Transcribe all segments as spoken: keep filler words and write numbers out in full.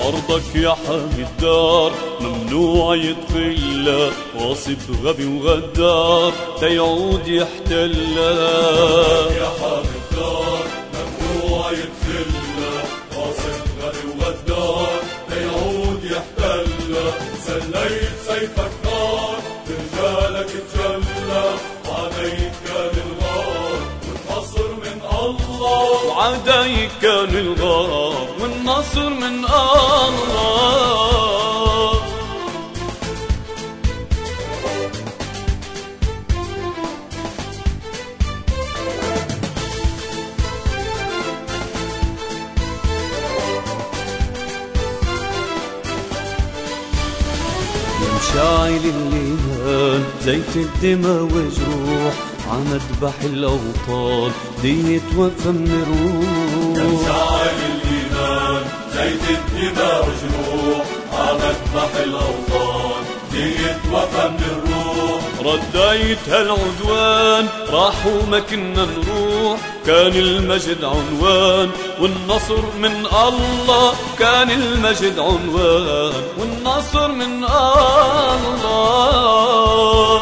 أرضك يا حامي الدار ممنوع يدخلها، غاصب غبي وغدار تيعود يحتلها. يا حامي الدار ممنوع يدخلها، غاصب غبي وغدار تيعود يحتلها. سليت سيفك نار برجالك تجلى، وعديك كان الغار والنصر من الله. وعديك كان الغار والنصر من الله. يا مشاعل الليل زيت الدماء وجروح، عمذبح الأوطان دية وفا من الروح. يا مشاعل الإيمان زيت الدماء وجروح، عمذبح الأوطان دية وفا من الروح. رديت هالعدوان راحوا ما كنا نروح، كان المجد عنوان والنصر من الله. كان المجد عنوان والنصر من الله.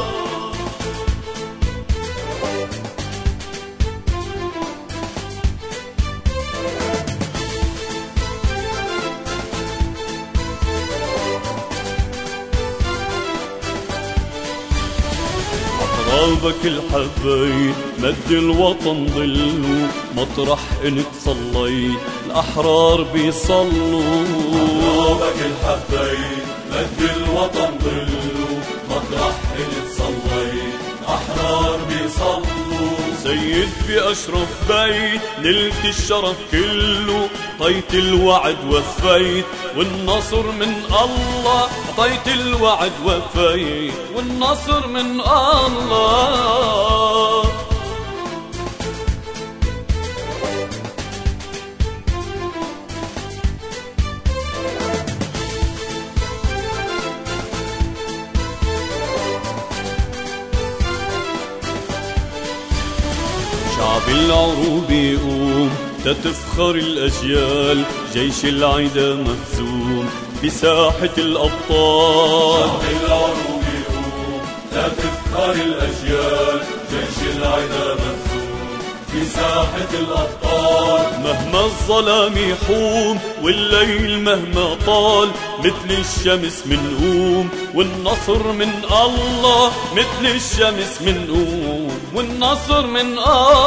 أطرابك الحبيت مد الوطن ضلوا، مطرح إنك صليت الأحرار بيصلوا. أطرابك الحبيت مد الوطن ضلوا، مطرح إنك صليت الأحرار بيصلوا. سيد بأشرف بيت نلت الشرف كله، طيت الوعد وفيت والنصر من الله. طيت الوعد وفيت والنصر من الله. شعب العروب يقوم تتفخر الأجيال، جيش العدا مهزوم بساحة الأبطال. شعب العروب يقوم تتفخر الأجيال، جيش العدا مهزوم بساحة الأبطال. مهما الظلام يحوم والليل مهما طال، مثل الشمس منقوم والنصر من الله. مثل الشمس منقوم والنصر من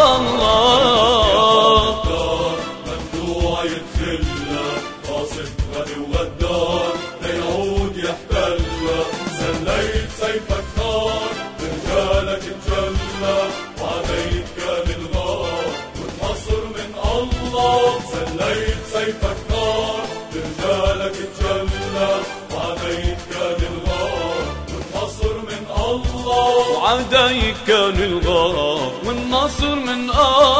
الله. ممنوع يدخلها، غاصب غبي وغدار ليعود يحتلها. سليت سيفك نار برجالك تجلى، وعديك كان الغار والنصر من الله. سليت سيفك نار برجالك تجلى، وعديك كان الغار والنصر من الله. وعديك كان الغار والنصر من الله.